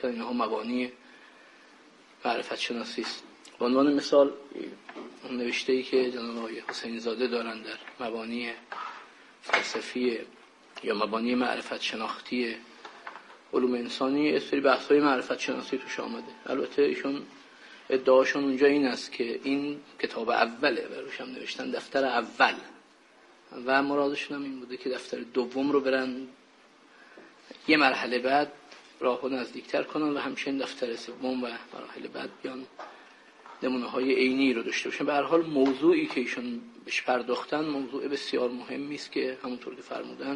اینها مبانی معرفت شناسی است. به عنوان مثال اون نوشته‌ای که جناب آقای حسینی زاده دارن در مبانی فلسفی یا مبانی معرفت شناختی علوم انسانی، از سری بحث‌های معرفت شناسی توش آمده. البته ایشون ادعاشون اونجا این است که این کتاب اوله و روش هم نوشتن دفتر اول و مرادشون هم این بوده که دفتر دوم رو برن یه مرحله بعد راهو نزدیکتر کنن و همچنین دفتر سوم و مراحل بعد بیان نمونه‌های عینی رو داشته باشن. به هر حال موضوعی که ایشون بهش پرداختن موضوع بسیار مهمی است که همونطور که فرمودن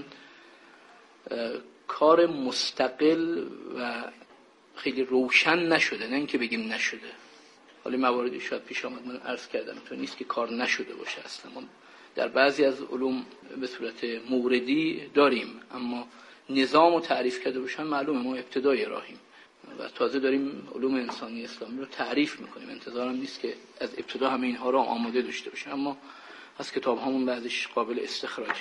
کار مستقل و خیلی روشن نشده، نه اینکه بگیم نشده. حالا مواردی شاید پیش آمد من عرض کردم تو نیست که کار نشده باشه، اصلا ما در بعضی از علوم به صورت موردی داریم اما نظام و تعریف کرده باشن معلومه ما ابتدای راهیم و تازه داریم علوم انسانی اسلامی رو تعریف میکنیم. انتظارم نیست که از ابتدا همه اینها رو آماده داشته باشیم، اما از کتاب همون بعضش قابل استخراج.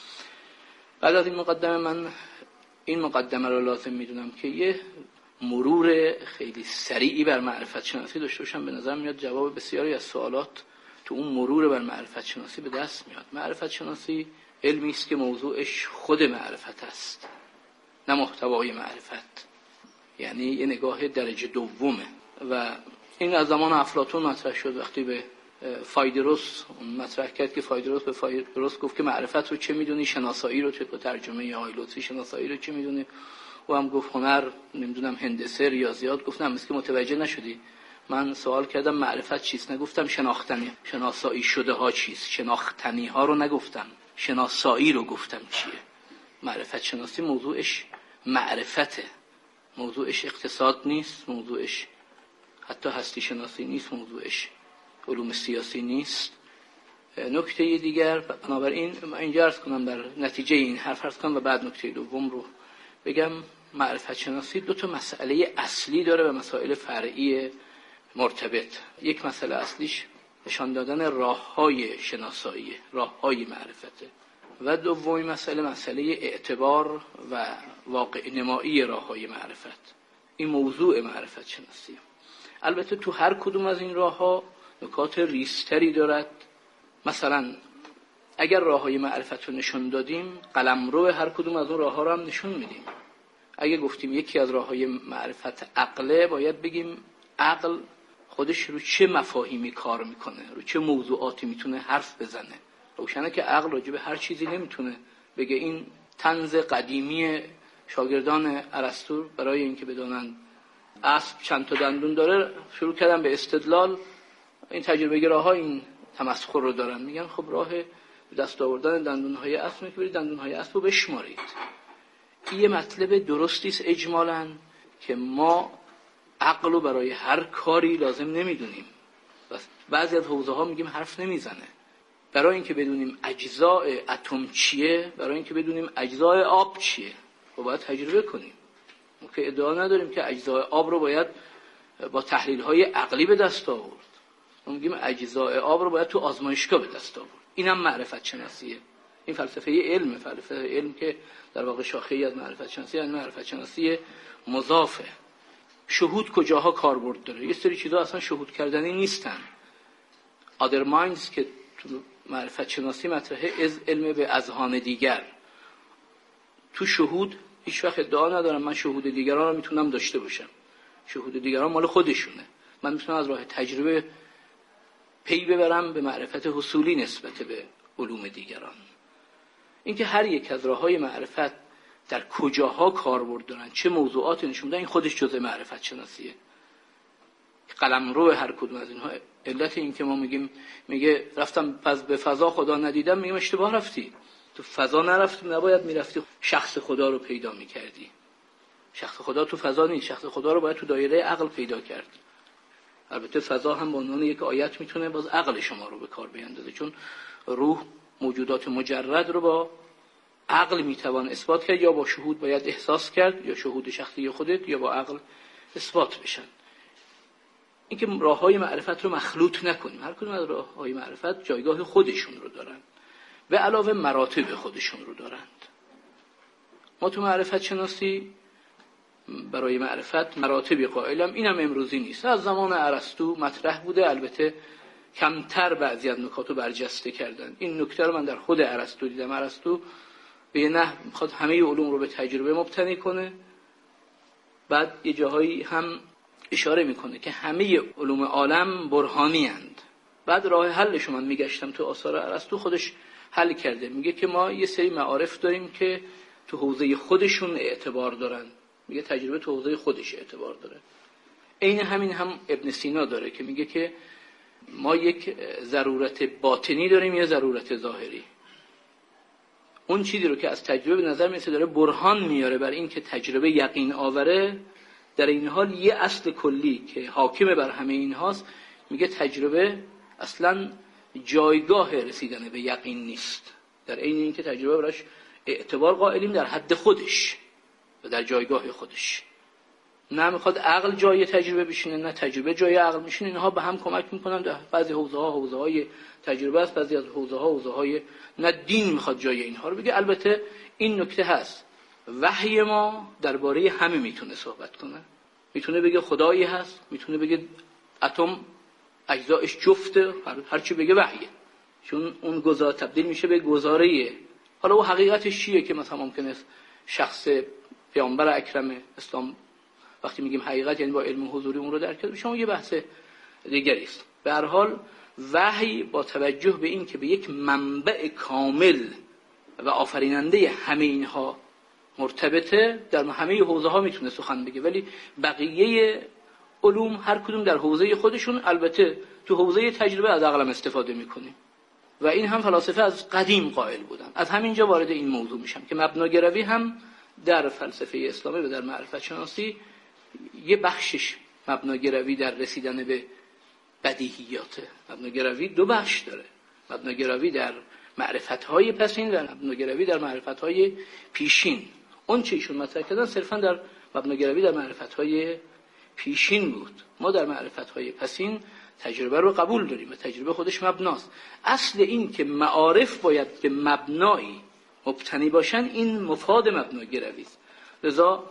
بعد از این مقدمه من این مقدمه رو لازم میدونم که یه مرور خیلی سریعی بر معرفت شناسی داشته باشم. به نظر میاد جواب بسیاری از سوالات تو اون مرور بر معرفت شناسی به دست میاد. معرفت شناسی علمی است که موضوعش خود معرفت است، نه محتوای معرفت، یعنی یه نگاه درجه دومه و این از زمان افلاطون مطرح شد. وقتی به فایدروس مطرح کرد که فایدروس به فایدروس گفت که معرفت رو چه میدونی، شناسایی رو چه، با ترجمه آقای لطفی شناسایی رو چه میدونی، و هم گفت هنر، نمیدونم هندسه، ریاضیات. گفتم مثل که متوجه نشدی. من سوال کردم معرفت چیست، نگفتم شناختنی. شناسایی شده ها چیست، شناختنی ها رو نگفتم، شناسایی رو گفتم چیه. معرفت شناسی موضوعش معرفته، موضوعش اقتصاد نیست، موضوعش حتی هستی شناسی نیست، موضوعش علوم سیاسی نیست. نکته دیگر، بنابراین من اینجا عرض کنم در نتیجه این حرف عرض کنم و بعد نکته دوم رو بگم. معرفت شناسی دو تا مسئله اصلی داره و مسائل فرعی مرتبط. یک مسئله اصلیش نشان دادن راه‌های شناسایی، راه‌های معرفته، و دومی مسئله اعتبار و واقع نمایی راه‌های معرفت. این موضوع معرفت شناسی. البته تو هر کدوم از این راه‌ها نکات ریزتری دارد. مثلا اگر راه‌های معرفت رو نشون دادیم، قلمرو هر کدوم از اون راه‌ها رو هم نشون میدیم. اگه گفتیم یکی از راه‌های معرفت عقله، باید بگیم عقل خودش رو چه مفاهیمی کار میکنه، رو چه موضوعاتی میتونه حرف بزنه. روشنه که عقل راجع به هر چیزی نمیتونه بگه. این طنز قدیمی شاگردان ارسطو برای اینکه بدونن اسب چند تا دندون داره شروع کردن به استدلال. این تجربه گراها این تمسخر رو دارن، میگن خب راه دست آوردن دندون‌های اسب که برید دندون‌های اسب رو بشمارید. این یه مطلب درستی است اجمالاً که ما عقل رو برای هر کاری لازم نمیدونیم. بعضی از حوزه‌ها میگیم حرف نمیزنه. برای اینکه بدونیم اجزای اتم چیه، برای اینکه بدونیم اجزای آب چیه، خب باید تجربه کنیم. ما که ادعا نداریم که اجزای آب رو باید با تحلیل‌های عقلی به دست آورد. ما میگیم اجزای آب رو باید تو آزمایشگاه به دست آورد. اینم معرفت شناسیه. این فلسفه علم که در واقع شاخه‌ای از معرفت شناسی، یعنی معرفت شناسی مضافه. شهود کجاها کاربرد داره؟ یه سری چیزا اصلا شهود کردنی نیستن. other minds که تو معرفت شناسی مطرحه از علم به اذهان دیگر. تو شهود هیچ وقت ادعا ندارم من شهود دیگران رو میتونم داشته باشم. شهود دیگران مال خودشونه. من میتونم از راه تجربه پی ببرم به معرفت حصولی نسبت به علوم دیگران. اینکه هر یک از راه‌های معرفت در کجاها کاربرد دارن، چه موضوعاتی نشون میدن، این خودش جزء معرفت شناسیه. قلمرو هر کدوم از اینها. علت این که ما میگه رفتم به فضا خدا ندیدم، میگم اشتباه رفتی. تو فضا نرفتی، نباید میرفتی شخص خدا رو پیدا میکردی. شخص خدا تو فضا نیست، شخص خدا رو باید تو دایره عقل پیدا کرد. البته فضا هم به عنوان یک آیت میتونه باز عقل شما رو به کار بیندازه، چون روح موجودات مجرد رو با عقل میتوان اثبات کرد، یا با شهود باید احساس کرد، یا شهود شخصی خودت، یا با عقل اثبات بشن. اینکه راههای معرفت رو مخلوط نکنیم. هر کدوم از راههای معرفت جایگاه خودشون رو دارن و علاوه مراتب خودشون رو دارند. ما تو معرفت شناسی برای معرفت مراتبی قائلم. اینم امروزی نیست، از زمان ارسطو مطرح بوده، البته کمتر بعضی از نکاتو برجسته کردن. این نکته رو من در خود ارسطو دیدم. ارسطو به نحو میخواد همه علوم رو به تجربه مبتنی کنه، بعد یه جاهایی هم اشاره میکنه که همه علوم عالم برهانی اند. بعد راه حلش من میگشتم تو آثار ارسطو، خودش حل کرده. میگه که ما یه سری معارف داریم که تو حوزه خودشون اعتبار دارن. میگه تجربه تو حوزه خودش اعتبار داره. عین همین هم ابن سینا داره که میگه که ما یک ضرورت باطنی داریم یا ضرورت ظاهری. اون چیزی رو که از تجربه به نظر میاد داره برهان میاره بر این که تجربه یقین آوره، در این حال یه اصل کلی که حاکم بر همه اینهاست، میگه تجربه اصلا جایگاه رسیدن به یقین نیست. در عین اینکه تجربه براش اعتبار قائلیم در حد خودش و در جایگاه خودش. نه میخواد عقل جای تجربه بشینه، نه تجربه جای عقل میشینه. اینها به هم کمک میکنن. در بعضی حوزه‌های تجربه است، بعضی از حوزه‌های نه دین میخواد جای اینها رو بگه. البته این نکته هست، وحی ما درباره همه میتونه صحبت کنه. میتونه بگه خدایی هست، میتونه بگه اتم اجزایش جفته، هر چی بگه وحیه، چون اون گزار تبدیل میشه به گزاره. حالا اون حقیقتش چیه که مثلا ممکنه شخص پیامبر اکرم اسلام وقتی میگیم حقیقت یعنی با علم حضوری اون رو درک کرده، شما یه بحث دیگری است. به هر حال وحی با توجه به این که به یک منبع کامل و آفریننده همه اینها مرتبطه، در همه حوزه ها میتونه سخن بگه، ولی بقیه علوم هر کدوم در حوزه خودشون، البته تو حوزه تجربه از عقلم استفاده میکنیم. و این هم فلاسفه از قدیم قائل بودن. از همینجا وارد این موضوع میشم که مبناگروی هم در فلسفه اسلامی و در معرفت شناسی یه بخشش مبناگروی در رسیدن به بدیهیاته. مبناگروی دو بخش داره، مبناگروی در معرفت‌های پسین و مبناگروی در معرفت‌های پیشین. اون چه ایشون مطرح کردن صرفا در مبناگروی در معرفت‌های پیشین بود. ما در معرفت‌های پسین تجربه رو قبول داریم و تجربه خودش مبناست. اصل این که معارف باید به مبنایی مبتنی باشن، این مفاد مبناگروی است. لذا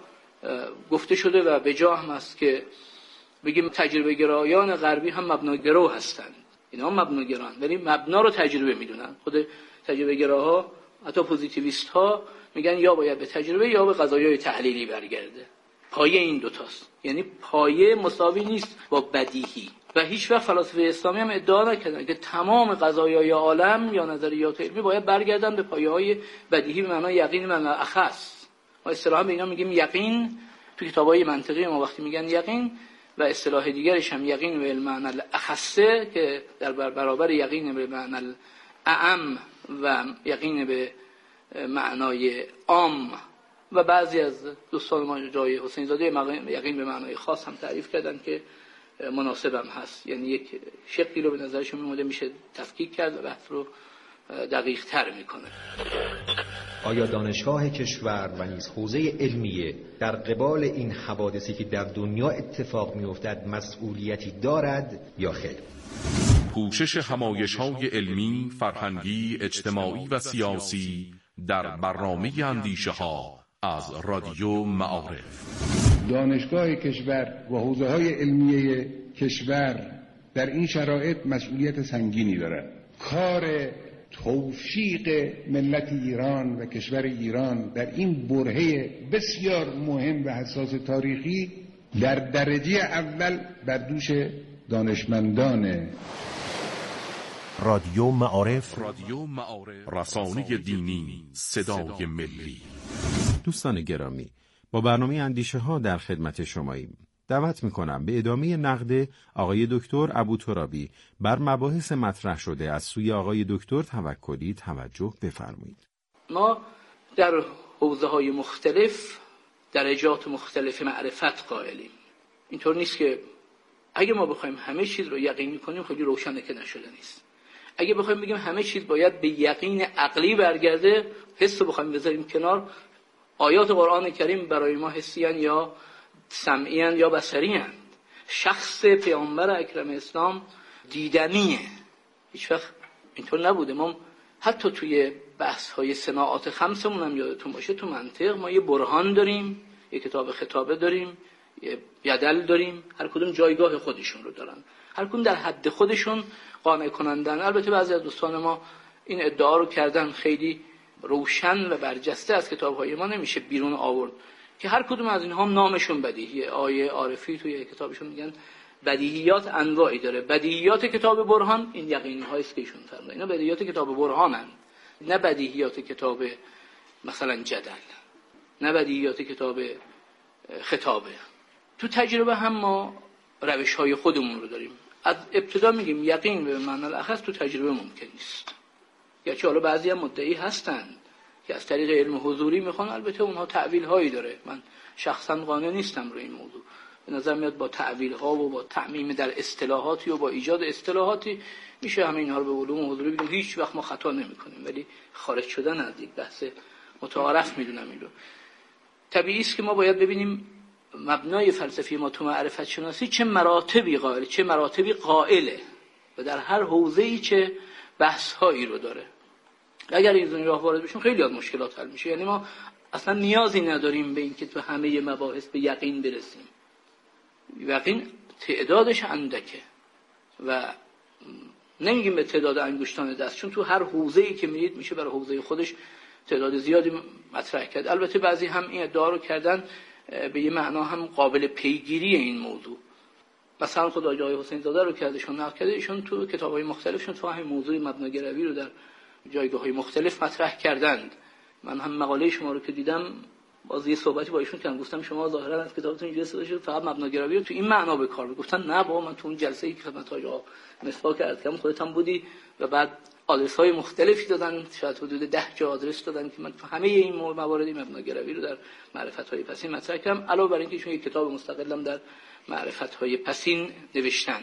گفته شده و به جا هم است که بگیم تجربه گرایان غربی هم مبناگرا هستند. اینا هم مبناگران، ولی مبنا رو تجربه میدونن. خود تجربه گراها، حتی پوزیتیویست ها میگن یا باید به تجربه یا به قضایای تحلیلی برگرده. پایه این دوتاست، یعنی پایه مساوی نیست با بدیهی. و هیچ وقت فلاسفه اسلامی هم ادعا نکردن که تمام قضایای عالم یا نظریات علمی باید برگردن به پایه‌های بدیهی به معنای یقین، به معنای اخص. ما اصطلاحا به اینا میگیم یقین. تو کتابای منطقی ما وقتی میگن یقین، و اصطلاح دیگرش هم یقین به معنی الاخصه که در برابر یقین به معنی اعم و یقین به معنای عام. و بعضی از دوستان ما جای حسین زاده یقین به معنای خاص هم تعریف کردن که مناسبم هست. یعنی یک شقی رو به نظرشون میاد میشه تفکیک کرد و بحث رو دقیق تر میکنه. آیا دانشگاه کشور و نیز حوزه علمیه در قبال این حوادثی که در دنیا اتفاق میافتد مسئولیتی دارد یا خیر؟ پوشش همایش‌های علمی، فرهنگی، اجتماعی و سیاسی در برنامه اندیشه‌ها از رادیو معارف. دانشگاه کشور و حوزه‌های علمیه کشور در این شرایط مسئولیت سنگینی دارد. کار توفیق ملت ایران و کشور ایران در این برهه بسیار مهم و حساس تاریخی در درجه اول بر دوش دانشمندان رادیو معارف، رسانه دینی، صدای ملی. دوستان گرامی، با برنامه اندیشه ها در خدمت شماییم. دعوت میکنم به ادامه نقد آقای دکتر ابوترابی بر مباحث مطرح شده از سوی آقای دکتر توکلی توجه بفرمایید. ما در حوزه‌های مختلف درجات مختلف معرفت قائلیم. اینطور نیست که اگه ما بخوایم همه چیز رو یقینی کنیم خیلی روشنه که نشده نیست. اگه بخوایم بگیم همه چیز باید به یقین عقلی برگرده، حس رو بخوایم بذاریم کنار، آیات قرآن کریم برای ما حسیان یا سمعیان یا بصریان. شخص پیامبر اکرم اسلام دیدنیه، هیچ وقت اینطور نبوده. ما حتی توی بحث های صناعات خمسمون هم یادتون باشه تو منطق ما یه برهان داریم یک کتاب خطابه داریم، یه یدل داریم، هر کدوم جایگاه خودشون رو دارن، هر کدوم در حد خودشون قانع کنندن. البته بعضی از دوستان ما این ادعا رو کردن، خیلی روشن و برجسته از کتاب‌های ما نمیشه بیرون آورد که هر کدوم از اینها نامشون بدیهیه. آیه عارفی توی کتابشون میگن بدیهیات انواعی داره. بدیهیات کتاب برهان این یقینی هاییست که ایشون فرمودن، اینا بدیهیات کتاب برهانن، نه بدیهیات کتاب مثلا جدل، نه بدیهیات کتاب خطابه. تو تجربه هم ما روش‌های خودمون رو داریم. از ابتدا میگیم یقین به معنی الاخص تو تجربه ممکن نیست، گرچه حالا بعضی هم مدعی هستن که از طریق علم حضوری میخوان، البته اونها تعویل هایی داره، من شخصا قانع نیستم روی این موضوع. به نظر میاد با تعویل ها و با تعمیم در اصطلاحاتی و با ایجاد اصطلاحاتی میشه همه اینها رو به علوم حضوری بگیم هیچ وقت ما خطا نمیکنیم، ولی خارج شدن از یک بحث متعارف میدونم این رو. طبیعی است که ما باید ببینیم مبنای فلسفی ما تو معرفت شناسی چه مراتبی قائله و در هر حوزه‌ای چه بحث‌هایی رو داره. اگر این راه وارد بشیم خیلی از مشکلات حل میشه. یعنی ما اصلا نیازی نداریم به اینکه تو همه مباحث به یقین برسیم. یقین تعدادش اندکه و نمیگیم به تعداد انگشتان دست، چون تو هر حوزه‌ای که میرید میشه برای حوزه خودش تعداد زیادی مطرح کرد. البته بعضی هم این ادعا رو کردن به یه معنا هم قابل پیگیری این موضوع. مثلا خود آقای حسین زاده رو که ازشون نقل کرده، ایشون تو کتاب‌های مختلفشون تو همین موضوع مبناگرایی رو در جایگاه‌های مختلف مطرح کردند. من هم مقاله شما رو که دیدم باز یه صحبتی با ایشون کردم، گفتم شما ظاهرا از کتابتون اینجوری استفاده شد فقط مبناگرایی رو تو این معنا به کار بردید. گفتن نه بابا، من تو اون جلسه‌ای که خدمت آقا مسواک کردم خودت هم بودی و بعد آدرس‌های مختلفی دادن، شاید حدود 10 جا آدرس دادن که من همه این موارد مبناگرایی رو در معرفت‌های پسین مطرح کردم، علاوه بر اینکه ایشون یک کتاب مستقلم در معرفت‌های پسین نوشتن.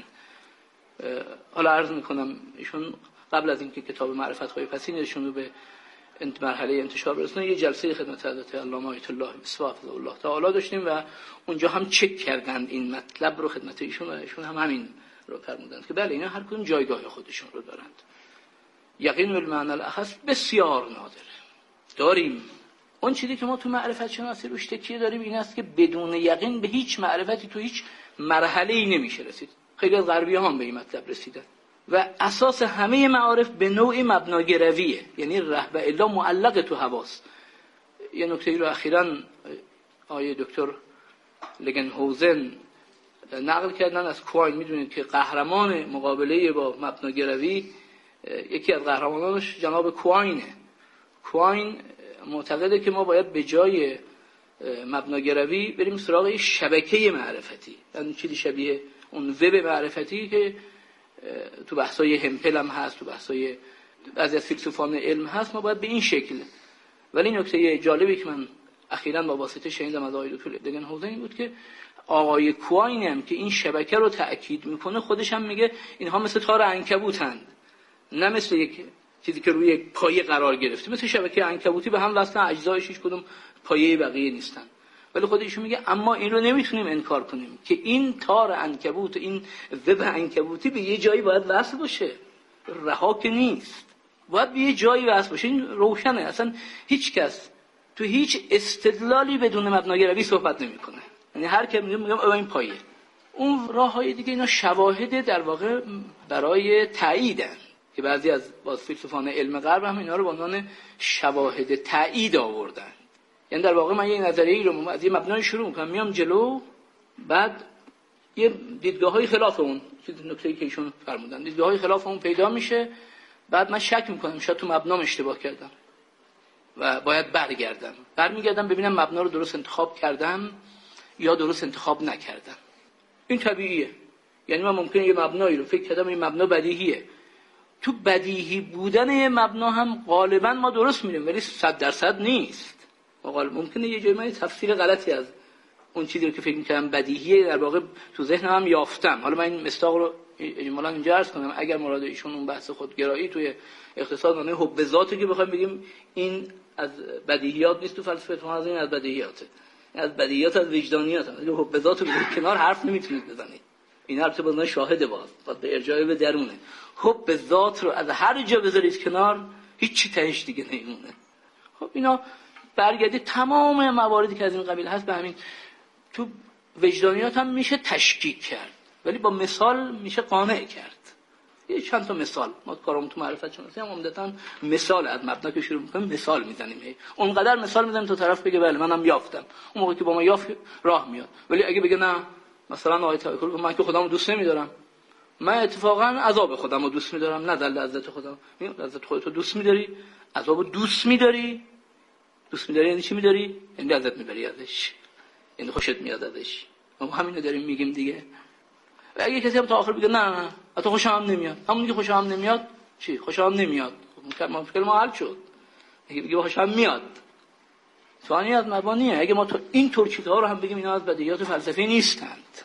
حالا عرض می‌کنم ایشون قبل از اینکه کتاب معرفت‌های پسین ایشون رو به مرحله انتشار برسونن، یه جلسه خدمت حضرت علامه آیت الله مصباح الله تعالی داشتیم و اونجا هم چک کردن این مطلب رو خدمت ایشون و ایشون هم همین رو فرمودند که بله اینا هر کدوم جایگاه خودشون رو دارند. یقین بالمعنی الاخص بسیار نادره داریم. اون چیزی که ما تو معرفت شناسی روش تکیه داریم این است که بدون یقین به هیچ معرفتی تو هیچ مرحله‌ای نمیشه رسید. خیلی از غربی‌ها هم به این مطلب رسیدن و اساس همه معارف به نوعی مبناگرویه، یعنی رهب الا معلق تو حواس. یه نکته‌ای رو اخیراً آقای دکتر لگنهوزن نقل کردن از کوین. میدونید که قهرمان مقابله با مبناگروی یکی از قهرمانانش جناب کوینه. کوین معتقده که ما باید به جای مبناگروی بریم سراغ شبکه معرفتی، یعنی چیزی شبیه اون وب معرفتی که تو بحث‌های همپل هم هست، تو بحث‌های بعضی از فیلسوفان علم هست. ما باید به این شکل. ولی نکته جالبی که من اخیراً با واسطه شنیدم از آقای دکتر لگنهوزن این بود که آقای کوین هم که این شبکه رو تأکید میکنه خودش هم میگه اینها مثل تار عنکبوتند، نه مثل یک چیزی که روی یک پایه قرار گرفته. مثل شبکه عنکبوتی به هم وصلن، اجزایش هیچ کدوم پایه بقیه نیستن. ولی خودشون میگه اما این رو نمیتونیم انکار کنیم که این تار عنکبوت، این وب عنکبوتی به یه جایی باید وصل باشه، رها که نیست، باید به یه جایی وصل باشه. این روشنه، اصلا هیچ کس تو هیچ استدلالی بدون مبناگروی صحبت نمیکنه. یعنی هر کی میگم این پایه، اون راههای دیگه اینا شواهد در واقع برای تاییدن که بعضی از فیلسوفان علم غرب هم اینا رو به عنوان شواهد تایید آوردن. یعنی در واقع من یه نظریه‌ای رو از یه مبنای شروع می‌کنم میام جلو، بعد یه دیدگاه‌های خلاف اون، نکته‌ای که ایشون فرمودن، دیدگاه‌های خلاف اون پیدا میشه، بعد من شک می‌کنم شاید تو مبنام اشتباه کردم و باید برمیگردم ببینم مبنا رو درست انتخاب کردم یا درست انتخاب نکردم. این طبیعیه. یعنی من ممکنه یه مبنایی رو فکر کردم این مبنا بدیهیه، تو بدیهی بودن یه مبنا هم غالبا ما درست می‌ریم ولی 100% نیست. ممکنه یه جایی من تفسیر غلطی از اون چیزی رو که فکر می‌کردم بدیهیه در واقع تو ذهنم هم یافتم. حالا من این مستاق رو اجمالاً اینجا عرض کنم، اگر مراد ایشون اون بحث خودگرایی توی اقتصاد معنی حب ذاتی که بخوایم بگیم این از بدیهیات نیست تو فلسفه، تو از این از بدیهیاته، از بدیهیات از وجدانیات. اگه حب ذات رو کنار حرف نمیتونید بزنید. این البته با شاهد باز به ارجاع به درونه. حب ذات رو از هر جا بذارید کنار هیچ چی تهش دیگه نمیمونه. خب اینا برگردی تمام مواردی که از این قبیل هست به همین تو وجدانیات هم میشه تشکیک کرد، ولی با مثال میشه قانع کرد. یه چند تا مثال ما کارمون تو معرفت شناسی هم عمدتاً مثال از مبنا که شروع می‌کنیم مثال میزنیم، اونقدر مثال میزنیم تا طرف بگه بله منم یافتم. اون موقعی که با ما یافت راه میاد. ولی اگه بگه نه مثلا آیه توکل من که خودمو دوست نمی‌دارم، من اتفاقا عذاب خودمو دوست می‌دارم، نه دل لذت خودم. لذت خودتو دوست می‌داری، عذابو دوست می‌داری. دوست می‌داری یعنی چی می‌داری؟ یعنی لذت می‌بری ازش، یعنی خوشت میاد ازش. ما همینو داریم میگیم دیگه. و اگه کسی هم تا آخر بگه نه حتی خوشم هم نمیاد، همون که خوشم هم نمیاد چی؟ خوشم هم نمیاد، مشکل ما حل شد. اگه بگه خوشم هم میاد توانی از مبانیه. اگه ما تو این طور چیزها رو هم بگیم اینا از بدیهیات فلسفی نیستند،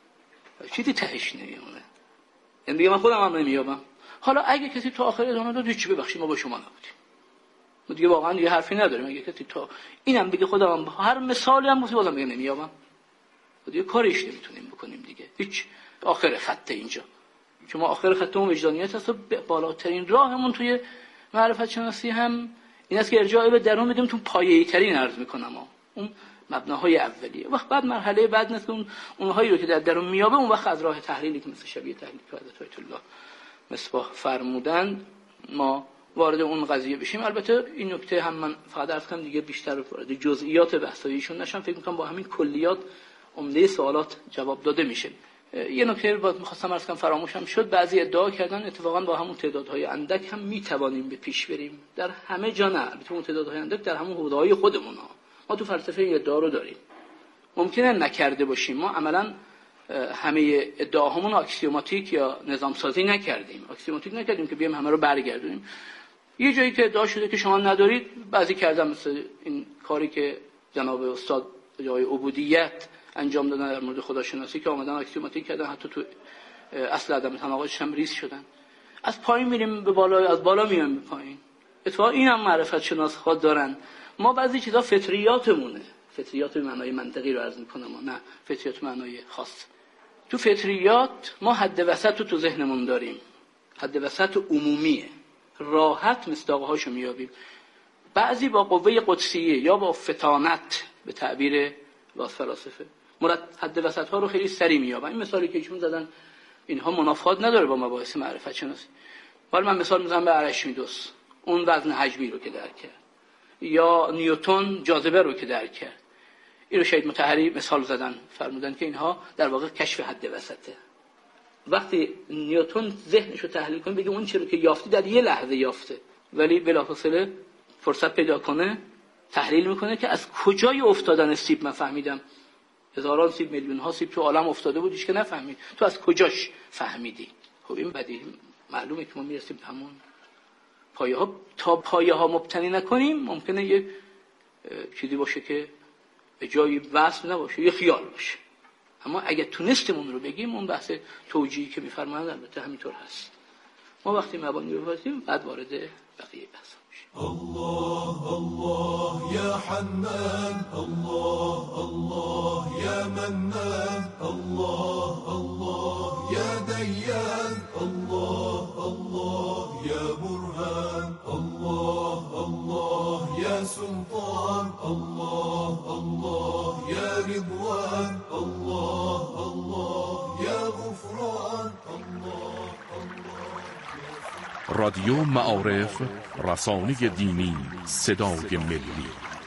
چیزی تهش نمیمونه. یعنی بگه من خودم هم نمیابم. حالا اگه کسی تو آخر ادامه داد چی ببخشید ما با شما نبودیم، ما دیگه واقعا دیگه حرفی نداریم. اگه کسی تو اینم بگه خودم هر مثالی هم واسه بازم بگه نمیابم، دیگه کاریش نمیتونیم بکنیم دیگه. هیچ آخر خط اینجا، چون ما آخر خطمون وجدانیت هست و بالاترین راهمون توی معرفت شناسی هم این است که ارجاع به درون بدیم. تو پایه‌ای ترین عرض میکنم اون مبناهای اولیه. وقت بعد مرحله بعد نیست که اونهایی رو که در درون میابه اون وقت از راه تحلیلی که مثل شبیه تحلیل که حضرت آیت الله مصباح فرمودن ما وارد اون قضیه بشیم. البته این نکته هم من فقط عرض کنم دیگه بیشتر وارد جزئیات بحثایشون نشم، فکر میکنم با همین کلیات عمده سوالات جواب داده میشه. یه نکته رو می‌خواستم عرض کنم فراموشم شد. بعضی ادعا کردن اتفاقا با همون تعدادهای اندک هم میتوانیم به پیش بریم. در همه جا نه، البته اون تعدادهای اندک در همون حوزه‌های خودمون ها. ما تو فلسفه این ادعا رو داریم. ممکنه نکرده باشیم، ما عملاً همه ادعاهامون آکسیوماتیک یا نظام سازی نکردیم. آکسیوماتیک نکردیم که بیام همه رو برگردونیم. یه جایی که ادعا شده که شما ندارید، بعضی کردن مثل این کاری که جناب استاد جای عبودیت انجام دادن در مورد خداشناسی که آمدن آکسیوماتیک کردن، حتی تو اصل عدم تناقضش هم ریز شدن. از پایین میریم به بالا، از بالا میایم به پایین. اتفاقا این هم معرفت شناس ها دارن. ما بعضی چیزا فطریاتمونه، فطریات به معنای منطقی رو عرض میکنم، نه فطریات معنای خاص. تو فطریات ما حد وسط رو تو ذهنمون داریم، حد وسط عمومیه، راحت مصداقهاشو میابیم. بعضی با قوه قدسیه یا با فطانت به تعبیر باز فلاسفه حد وسط ها رو خیلی سری میابن. این مثالی که ایشون زدن اینها منافات نداره با مباحث معرفت شناسی. ولی من مثال میزنم به ارشمیدس، اون وزن حجمی رو که درک کرد، یا نیوتن جاذبه رو که درک کرد. این رو شهید مطهری مثال زدن، فرمودن که اینها در واقع کشف حد وسطه. وقتی نیوتن ذهنش رو تحلیل کنه بگه اون چیزی که یافتی در یه لحظه یافته، ولی بلافاصله فرصت پیدا کنه تحلیل میکنه که از کجای افتادن سیب من فهمیدم. هزاران سیب، میلیون ها سیب تو عالم افتاده بودیش که نفهمید، تو از کجاش فهمیدی؟ خب این بدیهی معلومه که ما میرسیم همون پایه ها. تا پایه ها مبتنی نکنیم ممکنه یه چیزی باشه که به جایی وصل نباشه، یه خیال باشه. اما اگه تونستیم اون رو بگیم، اون بحث توجیهی که میفرمایند البته همینطور هست. ما وقتی مبانی رو بپرسیم بعد وارد بقیه بحث الله الله يا حنان، الله الله يا منان، الله الله يا ديان، الله الله يا برهان، الله الله يا سلطان، الله الله يا رضوان، الله الله يا غفران، الله الله. رادیو معارف، رسانه دینی، صدای ملی.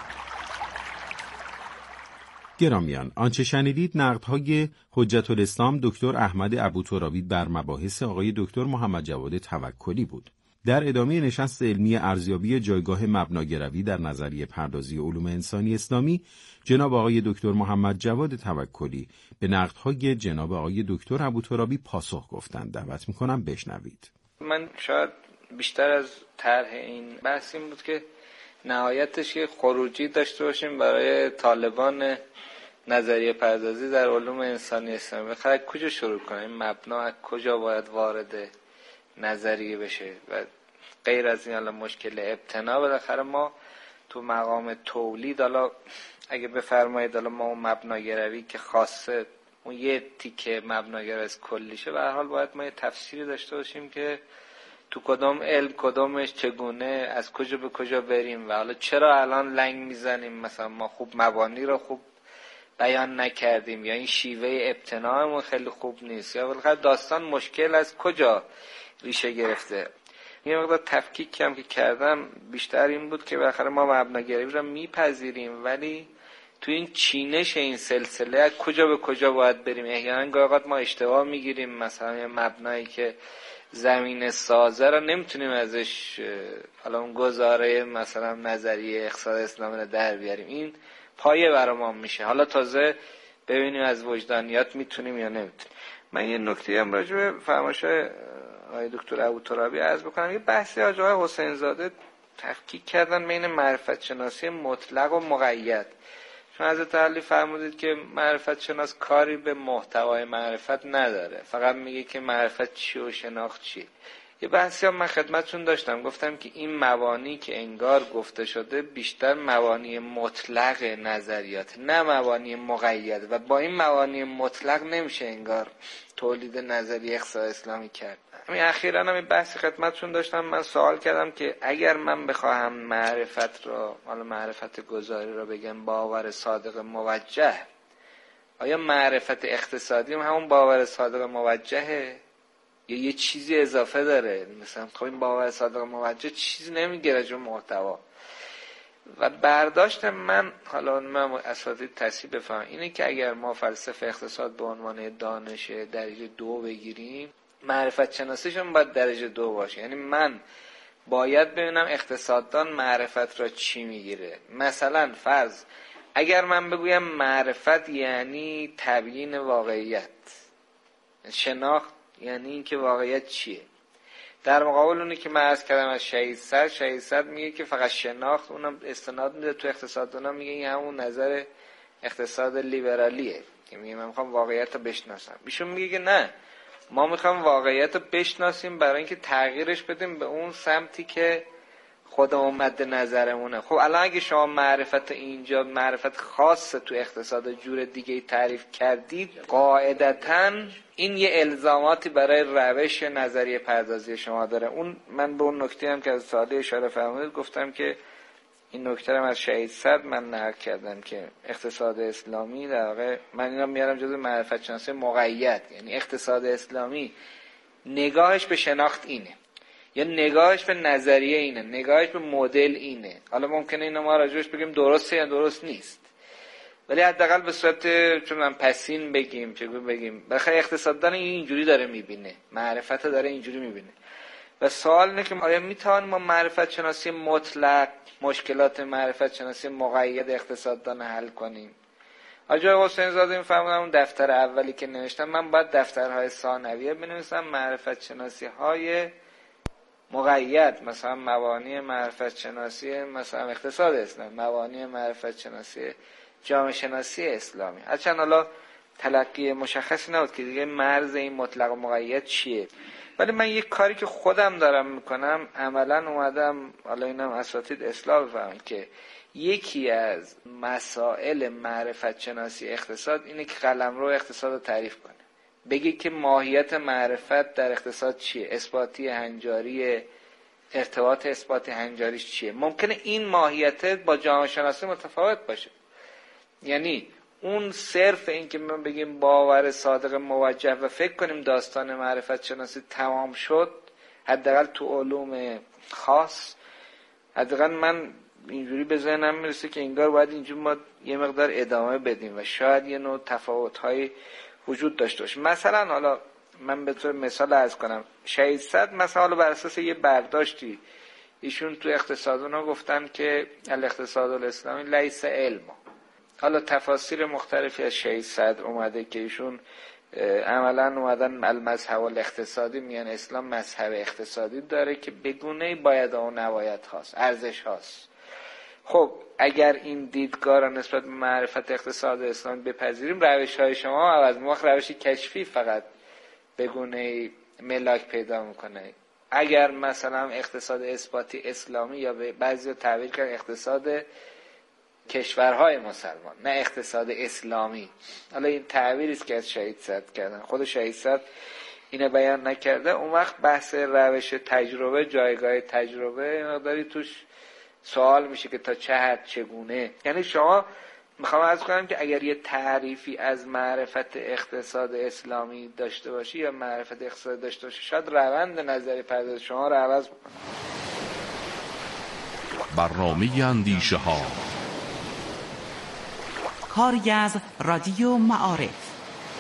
گرامیان، آنچه شنیدید نقدهای حجت الاسلام دکتر احمد ابوترابی بر مباحث آقای دکتر محمد جواد توکلی بود. در ادامه نشست علمی ارزیابی جایگاه مبناگروی در نظریه پردازی علوم انسانی اسلامی، جناب آقای دکتر محمد جواد توکلی به نقدهای جناب آقای دکتر ابوترابی پاسخ گفتند. دعوت می‌کنم بشنوید. من شاید بیشتر از طرح این بحث این بود که نهایتش یه خروجی داشته باشیم برای طالبان نظریه پردازی در علوم انسانی اسلامی. بخاطر کجا شروع کنیم، مبنا از کجا باید وارد نظریه بشه و غیر از این. الان مشکل ابتنا بالاخره ما تو مقام تولید، حالا اگه بفرمایید حالا ما اون مبناگروی که خاصه اون یه تیکه مبناگرا از کلیشه، به هر حال باید ما یه تفسیری داشته باشیم که تو کدام علم کدامش چگونه، از کجا به کجا بریم و حالا چرا الان لنگ میزنیم مثلا ما خوب مبانی رو خوب بیان نکردیم یا این شیوه ابتناعمون خیلی خوب نیست یا بالاخره داستان مشکل از کجا ریشه گرفته. یه مقدار تفکیک هم که کردم بیشتر این بود که بالاخره ما مبناگرایی رو میپذیریم ولی تو این چینش این سلسله از کجا به کجا باید بریم. احیانا گاهی اوقات ما اشتباه میگیریم، مثلا یه مبنایی که زمین سازه رو نمیتونیم ازش حالا اون گزاره مثلا نظریه اقتصاد اسلامی رو در بیاریم، این پایه برای ما میشه. حالا تازه ببینیم از وجدانیات میتونیم یا نمیتونیم. من یه نکته هم راجع به فرمایش‌های آقای دکتر ابوترابی عرض بکنم. یه بحثی آقای حسین زاده تفکیک کردن بین معرفت شناسی مطلق و مقید. چون حضرت علی فرمودید که معرفت شناس کاری به محتوای معرفت نداره، فقط میگه که معرفت چی و شناخت چی. یه بحثی هم من خدمتتون داشتم، گفتم که این مبانی که انگار گفته شده بیشتر مبانی مطلق نظریات نه مبانی مقید و با این مبانی مطلق نمیشه انگار تولید نظریه اقتصاد اسلامی کرد. همین اخیراً هم بحثی خدمتتون داشتم، من سوال کردم که اگر من بخواهم معرفت رو، حالا معرفت گذاری رو بگم باور صادق موجه، آیا معرفت اقتصادی هم همون باور صادق موجهه یا یه چیزی اضافه داره؟ مثلا خب این باور صادق موجه چیزی نمیگه راجع به محتوا. و برداشت من، حالا من اساتید تصحیح بفهم، اینه که اگر ما فلسفه اقتصاد به عنوان دانش درجه 2 بگیریم، معرفت شناسیشون باید درجه 2 باشه. یعنی من باید ببینم اقتصاددان معرفت را چی میگیره. مثلا فرض اگر من بگویم معرفت یعنی تبیین واقعیت، شناخت یعنی این که واقعیت چیه، در مقابل اونی که من عرض کردم از شهید صد میگه که فقط شناخت، اونم استناد میده تو اقتصاددانا میگه این همون نظر اقتصاد لیبرالیه که میگه من میخوام واقعیت رو بشناسم. ایشون میگه که نه، ما میخوام واقعیت رو بشناسیم برای اینکه تغییرش بدیم به اون سمتی که خودمون مد نظرمونه. خب الان اگه شما معرفت اینجا معرفت خاصه تو اقتصاد جور دیگه تعریف کردید، قاعدتاً این یه الزاماتی برای روش نظریه پردازی شما داره. اون من به اون نکته هم که از سالی اشاره فرمودید گفتم که این نکته هم از شهید صد من نقل کردم که اقتصاد اسلامی در واقع من اینا میارم جزو معرفت شناسی مقید، یعنی اقتصاد اسلامی نگاهش به شناخت اینه یا نگاهش به نظریه اینه، نگاهش به مدل اینه. حالا ممکنه اینو ما راجعش بگیم درسته یا درست نیست، ولی حداقل به صورت چون من پسین بگیم چه بگیم بخاطر اقتصاددان اینجوری داره میبینه، معرفت داره اینجوری میبینه. و سوال اینه که آیا میتوانیم ما معرفت شناسی مطلق مشکلات معرفت شناسی مقید اقتصاددان حل کنیم؟ آقای حسین زاده میفرمودن اون دفتر اولی که نوشتم من باید دفترهای ثانویه بنویسم معرفت شناسی های مقید، مثلا مبانی معرفت شناسی مثلا اقتصاد اسلامی، مبانی معرفت شناسی جامعه شناسی اسلامی. هرچند حالا تلقی مشخصی نبود که دیگه مرز این مطلق و مقید چیه، ولی من یک کاری که خودم دارم میکنم عملا اومدم، حالا اینم اساتید اصلاح بفهمن، که یکی از مسائل معرفت شناسی اقتصاد اینه که قلمرو اقتصاد رو تعریف کنه، بگی که ماهیت معرفت در اقتصاد چیه، اثباتی هنجاری، ارتباط اثباتی هنجاریش چیه. ممکنه این ماهیت با جامعه شناسی متفاوت باشه، یعنی اون صرف این که من بگیم باور صادق موجه و فکر کنیم داستان معرفت شناسی تمام شد، حداقل تو علوم خاص، حداقل من اینجوری به ذهنم میرسه که انگار باید اینجوری ما یه مقدار ادامه بدیم و شاید یه نوع تفاوت‌های وجود داشته باشه. مثلا حالا من به طور مثال عرض کنم، شهید صد مثلا بر اساس یه برداشتی ایشون تو اقتصادونا گفتن که الاقتصاد الاسلامی لیس علم. حالا تفاسیر مختلفی از شهید صد اومده که ایشون عملا اومدن المذهب الاقتصادی میان اسلام مذهب اقتصادی داره که بگونه باید و نباید هاست، ارزش هاست. خب اگر این دیدگاه را نسبت به معرفت اقتصاد اسلامی بپذیریم، روش های شما عوض موقع روش کشفی فقط بگونه ملاک پیدا میکنه. اگر مثلا اقتصاد اثباتی اسلامی یا به بعضی تعبیر کردن اقتصاد کشورهای مسلمان نه اقتصاد اسلامی، حالا این تعبیری است که از شهید صد کردن. خود شهید صد اینو بیان نکرده، اون وقت بحث روش تجربه، جایگاه تجربه مقداری توش سوال میشه که تا چه حد چگونه. یعنی شما میخوام عرض کنم که اگر یه تعریفی از معرفت اقتصاد اسلامی داشته باشی یا معرفت اقتصاد داشته باشی، شاید روند نظری پردازی شما رو عوض بکنه. برنامه اندیشه ها، کاری از رادیو معارف.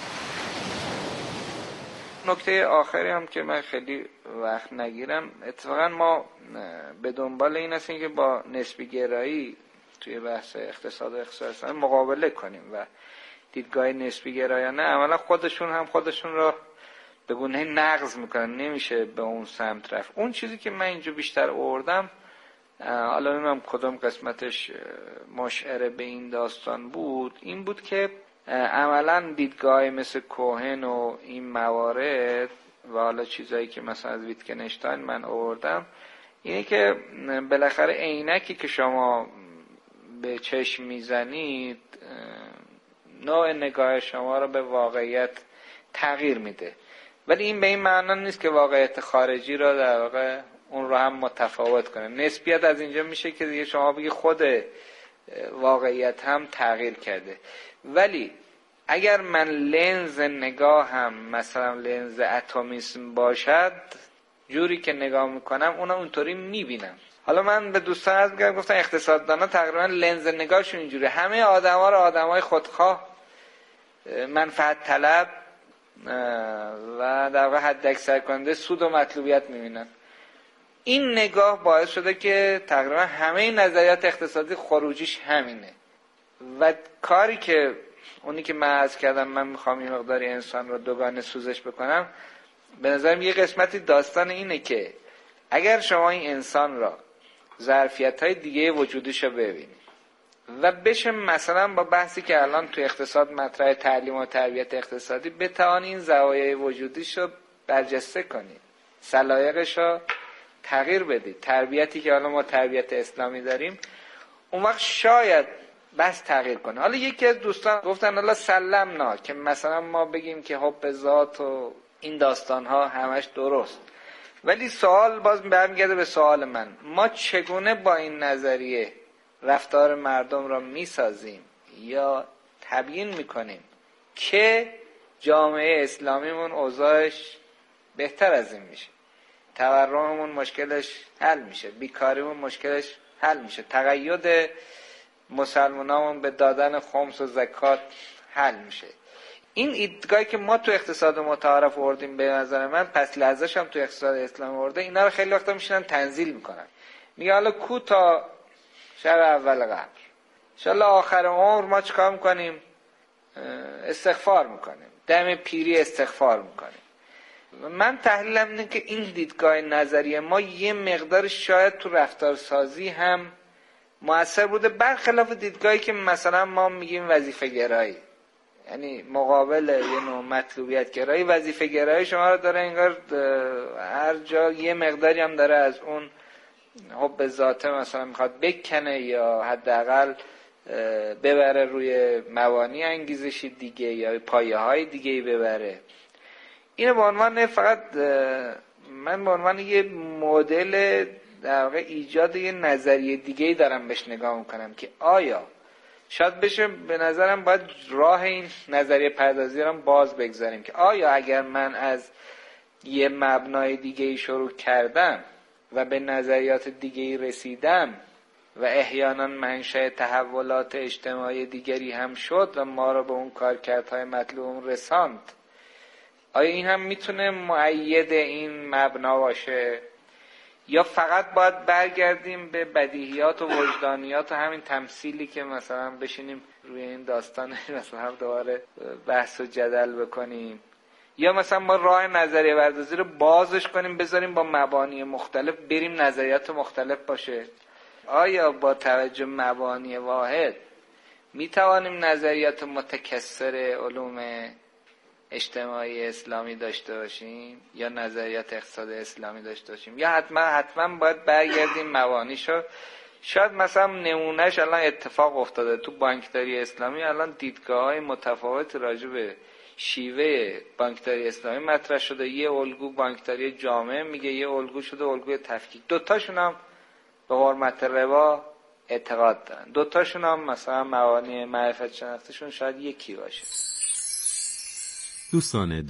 نکته آخری هم که من خیلی وقت نگیرم، اتفاقا ما به دنبال این هستیم که با نسبی گرایی توی بحث اقتصاد اسلامی مقابله کنیم و دیدگاه نسبی گرایانه عملا خودشون را به گونه نقض میکنن، نمیشه به اون سمت رفت. اون چیزی که من اینجا بیشتر آوردم، حالا نمیدونم کدوم قسمتش مشعر به این داستان بود، این بود که عملا دیدگاه مثل کوهن و این موارد و حالا چیزایی که مثلا از ویتکنشتاین من آوردم، اینه که بالاخره عینکی که شما به چشم میزنید نوع نگاه شما رو به واقعیت تغییر میده، ولی این به این معنا نیست که واقعیت خارجی رو در واقع اون رو هم متفاوت کنه. نسبیت از اینجا میشه که دیگه شما بگی خود واقعیت هم تغییر کرده. ولی اگر من لنز نگاه هم مثلا لنز اتمیسم باشد، جوری که نگاه میکنم اونو اونطوری میبینم. حالا من به دوستان عرض می‌کردم، گفتن اقتصاددانا تقریبا لنز نگاهشون اینجوره، همه آدما رو آدمای خودخواه، منفعت طلب و در واقع حد اکثر کننده سود و مطلوبیت میبینن. این نگاه باعث شده که تقریبا همه نظریات اقتصادی خروجیش همینه و کاری که اونی که من عرض کردم من میخوام این مقداری انسان رو دوگانه سوزش بکنم، به نظرم یه قسمتی داستان اینه که اگر شما این انسان را ظرفیت‌های دیگه وجودش رو ببینید و بشه مثلا با بحثی که الان تو اقتصاد مطرح تعلیم و تربیت اقتصادی بتوانی این زوایای وجودیش رو برجسته کنید، سلایقش رو تغییر بدید، تربیتی که حالا ما تربیت اسلامی داریم، اون وقت شاید بس تغییر کنه. حالا یکی از دوستان گفتن حالا سلمنا که مثلا ما بگیم که حب ذات و این داستان ها همش درست، ولی سوال باز برمیگرده به سوال من، ما چگونه با این نظریه رفتار مردم را میسازیم یا تبیین میکنیم که جامعه اسلامیمون اوضاعش بهتر از این میشه، تورممون مشکلش حل میشه، بیکاریمون مشکلش حل میشه، تقید مسلمانامون به دادن خمس و زکات حل میشه. این ایدگاهی که ما تو اقتصاد متعارف آوردیم به نظر من پس لحظه‌ش هم تو اقتصاد اسلامی آورده، اینا رو خیلی وقتا میشینن تنزیل میکنن، میگه حالا کو تا شب اول قبر، انشالله آخر عمر ما چیکار میکنیم؟ استغفار میکنیم، دم پیری استغفار میکنیم. من تحلیلم اینه که این دیدگاه نظریه ما یه مقدار شاید تو رفتارسازی هم مؤثر بوده، برخلاف دیدگاهی که مثلا ما میگیم وظیفه گرایی، یعنی مقابل یه نوع مطلوبیت گرایی، وظیفه گرایی شما رو داره انگار هر جا یه مقداری هم داره از اون حب ذاته مثلا میخواد بکنه یا حداقل ببره روی موانی انگیزشی دیگه یا پایه های دیگه ببره. اینو به عنوان فقط من به عنوان یه مدل در واقع ایجاد یه نظریه دیگه‌ای دارم بهش نگاه میکنم که آیا شاید بشه، به نظرم باید راه این نظریه پردازی رو باز بگذاریم که آیا اگر من از یه مبنای دیگه‌ای شروع کردم و به نظریات دیگه‌ای رسیدم و احیانا منشأ تحولات اجتماعی دیگری هم شد و ما رو به اون کارکردهای مطلوب رساند، آیا این هم میتونه مؤید این مبنا باشه یا فقط باید برگردیم به بدیهیات و وجدانیات و همین تمثیلی که مثلا بشینیم روی این داستان مثلا دوباره بحث و جدل بکنیم، یا مثلا ما راه نظریه پردازی رو بازش کنیم بذاریم با مبانی مختلف بریم نظریات مختلف باشه؟ آیا با توجه مبانی واحد میتوانیم نظریات متکثر علوم اجتماعی اسلامی داشته باشیم یا نظریات اقتصاد اسلامی داشته باشیم، یا حتما باید برگردیم مبانیشو؟ شاید مثلا نمونهش الان اتفاق افتاده تو بانکداری اسلامی، الان دیدگاه‌های متفاوت راجع به شیوه بانکداری اسلامی مطرح شده، یه الگو بانکداری جامعه میگه، یه الگو شده الگوی تفکیک. دوتاشون هم به حرمت ربا اعتقاد دارن، دوتاشون هم مثلا مبانی معرفت شناختیشون شاید یکی باشه. دوستان